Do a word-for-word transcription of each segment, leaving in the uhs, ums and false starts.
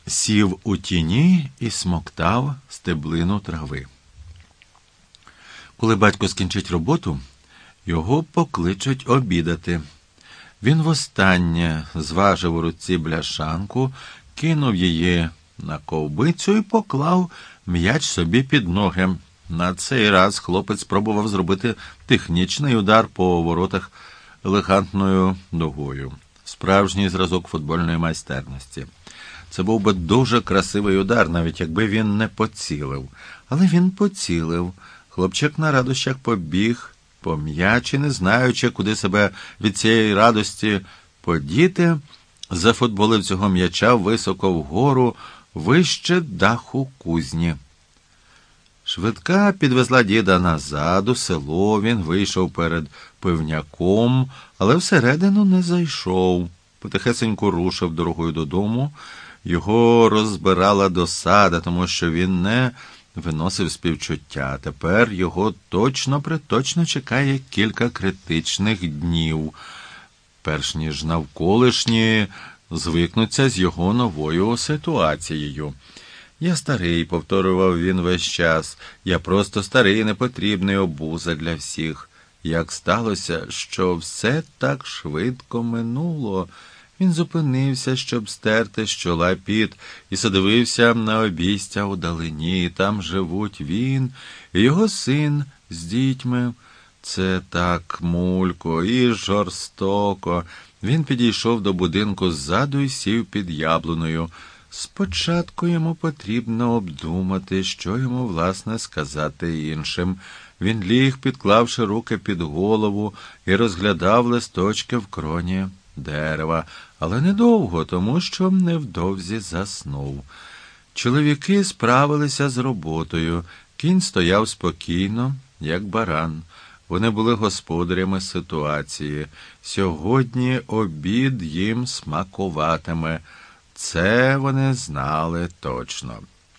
сів у тіні і смоктав стеблину трави. Коли батько скінчить роботу, його покличуть обідати. Він востаннє зважив у руці бляшанку, кинув її на ковбицю і поклав м'яч собі під ноги. На цей раз хлопець спробував зробити технічний удар по воротах елегантною ногою. Справжній зразок футбольної майстерності. Це був би дуже красивий удар, навіть якби він не поцілив. Але він поцілив. Хлопчик на радощах побіг по м'ячі, не знаючи, куди себе від цієї радості подіти, зафутболив цього м'яча високо вгору, вище даху кузні. Швидка підвезла діда назад у село, він вийшов перед пивняком, але всередину не зайшов. Потихесеньку рушив дорогою додому. Його розбирала досада, тому що він не виносив співчуття. Тепер його точно-приточно чекає кілька критичних днів, перш ніж навколишні звикнуться з його новою ситуацією. «Я старий», — повторював він весь час, — «я просто старий, непотрібний обуза для всіх». Як сталося, що все так швидко минуло. Він зупинився, щоб стерти з чола піт, і задивився на обійстя удалині. Там живуть він і його син з дітьми. Це так мулько і жорстоко. Він підійшов до будинку ззаду і сів під яблуною. Спочатку йому потрібно обдумати, що йому, власне, сказати іншим. Він ліг, підклавши руки під голову, і розглядав листочки в кроні дерева, але недовго, тому що невдовзі заснув. Чоловіки справилися з роботою. Кінь стояв спокійно, як баран. Вони були господарями ситуації. Сьогодні обід їм смакуватиме. Це вони знали точно.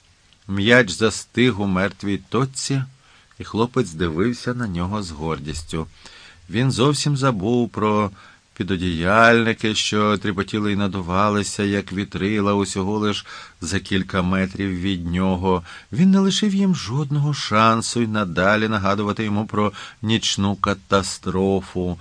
М'яч застиг у мертвій точці, і хлопець дивився на нього з гордістю. Він зовсім забув про підодіяльники, що тріпотіли й надувалися, як вітрила, усього лиш за кілька метрів від нього. Він не лишив їм жодного шансу й надалі нагадувати йому про нічну катастрофу.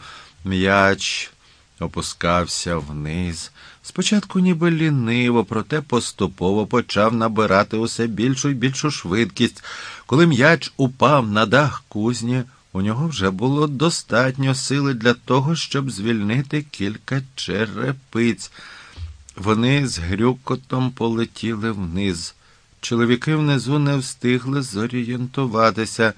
М'яч опускався вниз. Спочатку ніби ліниво, проте поступово почав набирати усе більшу й більшу швидкість. Коли м'яч упав на дах кузні, у нього вже було достатньо сили для того, щоб звільнити кілька черепиць. Вони з грюкотом полетіли вниз. Чоловіки внизу не встигли зорієнтуватися.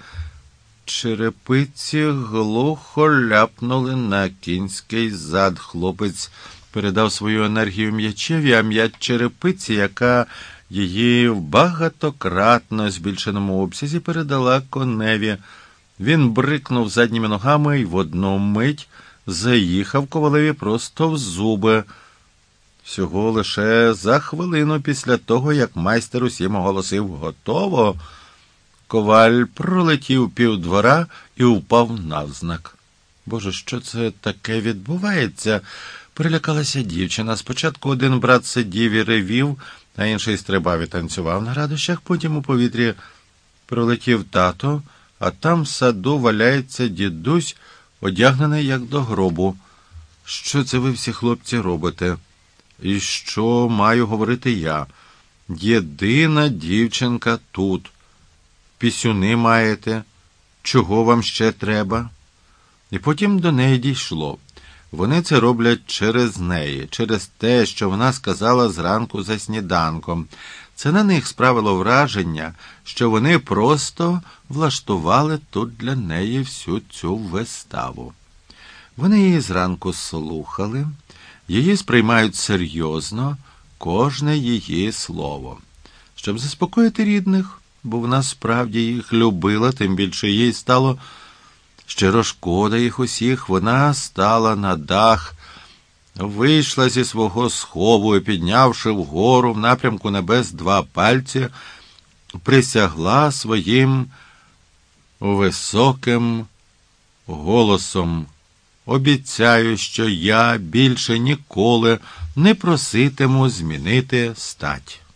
Черепиці глухо ляпнули на кінський зад. Хлопець передав свою енергію м'ячеві, а м'яч черепиці, яка її в багатократно збільшеному обсязі передала коневі. Він брикнув задніми ногами і в одну мить заїхав ковалеві просто в зуби. Всього лише за хвилину після того, як майстер усім оголосив «готово», коваль пролетів півдвора і впав навзнак. «Боже, що це таке відбувається?» – перелякалася дівчина. Спочатку один брат сидів і ревів, а інший стрибав і танцював на радощах. Потім у повітрі пролетів тато, а там в саду валяється дідусь, одягнений як до гробу. «Що це ви всі, хлопці, робите? І що маю говорити я? Єдина дівчинка тут. Пісюни маєте? Чого вам ще треба?» І потім до неї дійшло. Вони це роблять через неї, через те, що вона сказала зранку за сніданком. Це на них справило враження, що вони просто влаштували тут для неї всю цю виставу. Вони її зранку слухали, її сприймають серйозно, кожне її слово. Щоб заспокоїти рідних, бо вона справді їх любила, тим більше їй стало щиро шкода їх усіх, вона стала на дах, вийшла зі свого схову і, піднявши вгору в напрямку небес два пальці, присягла своїм високим голосом: «Обіцяю, що я більше ніколи не проситиму змінити стать».